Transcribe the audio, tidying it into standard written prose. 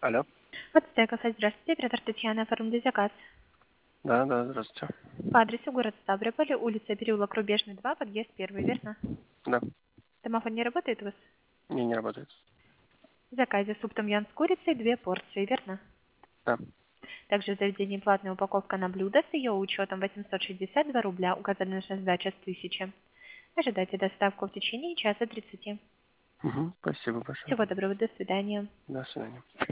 Алло. Подстая кафе, здравствуйте, оператор Татьяна, оформили заказ. Да, здравствуйте. По адресу город Ставрополь, улица Переулок Рубежный, 2, подъезд 1, верно? Да. Домофон не работает у вас? Не работает. В заказе суп том-ям с курицей, 2 порции, верно? Да. Также в заведении платная упаковка на блюдо с ее учетом 862 рубля, указана наша сдача с 1000. Ожидайте доставку в течение часа 30. Спасибо большое. Всего доброго, до свидания. До свидания.